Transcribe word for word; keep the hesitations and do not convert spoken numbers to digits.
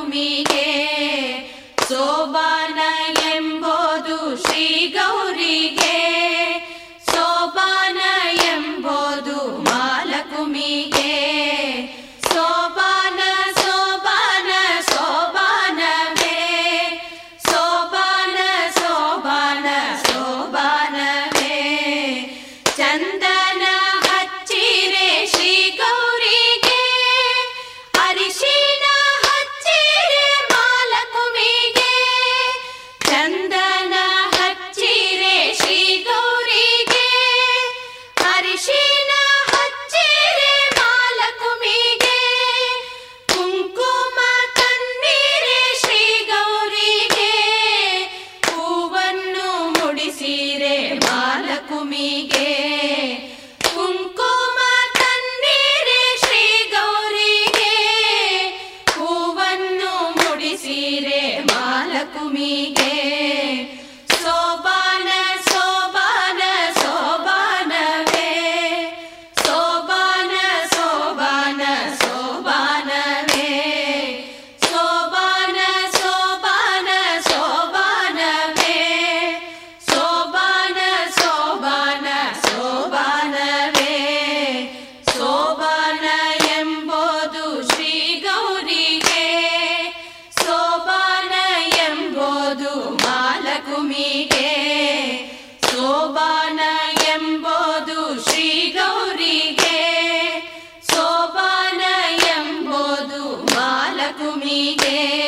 ಮಾಲಕುಮಿಗೆ. ಸೋಬಾನ ಎಂಬುದು ಶ್ರೀ ಗೌರಿಗೆ, ಸೋಬಾನ ಎಂಬುದು ಮಾಲಕುಮಿಗೆ. ಸೋಬಾನ ಸೋಬಾನ ಸೋಬಾನವೇ, ಸೋಬಾನ ಸೋಬಾನ ಸೋಬಾನವೇ. ಚಂದನ ಹಚ್ಚಿರೆ ಶ್ರೀ ಗೌರಿಗೆ, ಅರಿಶಿನ ಹಚ್ಚಿರೆ ಮಾಲಕುಮಿಗೆ. ಚಂದನ ಹಚ್ಚಿರೆ ಶ್ರೀ ಗೌರಿಗೆ, ಅರಿಶಿನ ಹಚ್ಚಿರೆ ಮಾಲಕುಮಿಗೆ. ಕುಂಕುಮ ತನ್ನೀರೆ ಶ್ರೀ ಗೌರಿಗೆ, ಹೂವನ್ನು ಮುಡಿಸಿರೆ ಮಾಲಕುಮಿಗೆ. ಕುಂಕುಮ ತನ್ನೀರೆ ಶ್ರೀ ಗೌರಿಗೆ, ಹೂವನ್ನು ಮುಡಿಸಿರೆ ಮಾಲಕುಮಿಗೆ. ಸೋಬಾನ ಸೋಬಾನ ಸೋಬಾನವೇ, ಸೋಬಾನ ಸೋಬಾನ ಸೋಬಾನವೇ. ಸೋಬಾನ ಸೋಬಾನ ಸೋಬಾನವೇ, ಸೋಬಾನ ಸೋಬಾನ ಸೋಬಾನವೇ. ಸೋಬಾನ ಎಂಬುದು ಶ್ರೀ ಗೌರಿಗೆ, ಸೋಬಾನ ಎಂಬುದು ಮಾಲಕುಮಿಗೆ. ಸೋಬಾನ ಎಂಬುದು ಶ್ರೀ ಗೌರಿಗೆ, ಸೋಬಾನ ಎಂಬುದು ಮಾಲಕುಮಿಗೆ.